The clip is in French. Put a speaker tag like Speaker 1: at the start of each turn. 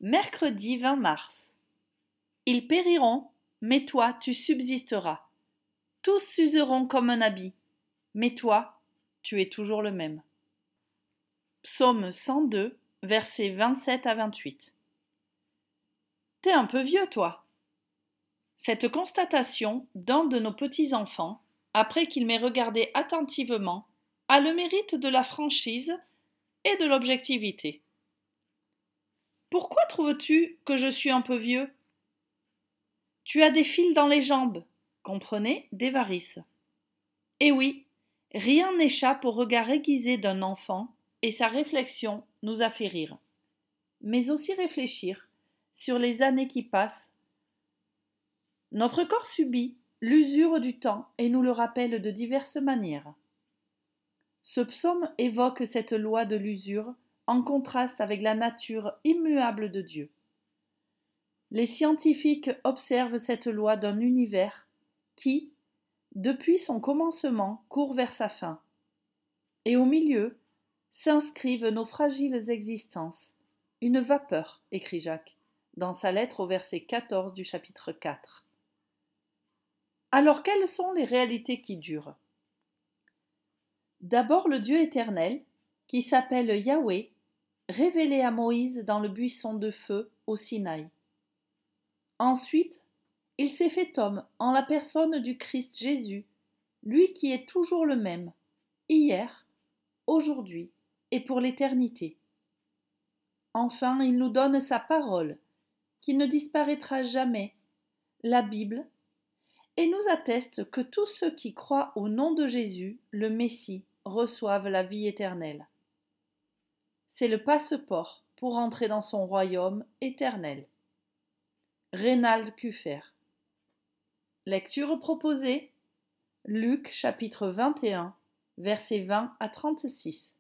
Speaker 1: Mercredi 20 mars. Ils périront, mais toi tu subsisteras. Tous s'useront comme un habit, mais toi tu es toujours le même. Psaume 102, versets 27 à 28. T'es un peu vieux, toi. Cette constatation d'un de nos petits-enfants, après qu'il m'ait regardé attentivement, a le mérite de la franchise et de l'objectivité. Pourquoi trouves-tu que je suis un peu vieux? Tu as des fils dans les jambes, comprenez, des varices. Eh oui, rien n'échappe au regard aiguisé d'un enfant, et sa réflexion nous a fait rire. Mais aussi réfléchir sur les années qui passent. Notre corps subit l'usure du temps et nous le rappelle de diverses manières. Ce psaume évoque cette loi de l'usure en contraste avec la nature immuable de Dieu. Les scientifiques observent cette loi d'un univers qui, depuis son commencement, court vers sa fin. Et au milieu s'inscrivent nos fragiles existences. Une vapeur, écrit Jacques, dans sa lettre au verset 14 du chapitre 4. Alors quelles sont les réalités qui durent? D'abord le Dieu éternel, qui s'appelle Yahweh, révélé à Moïse dans le buisson de feu au Sinaï. Ensuite, il s'est fait homme en la personne du Christ Jésus, lui qui est toujours le même, hier, aujourd'hui et pour l'éternité. Enfin, il nous donne sa parole, qui ne disparaîtra jamais, la Bible, et nous atteste que tous ceux qui croient au nom de Jésus, le Messie, reçoivent la vie éternelle. C'est le passeport pour entrer dans son royaume éternel. Reynald Kuffer. Lecture proposée, Luc chapitre 21, versets 20 à 36.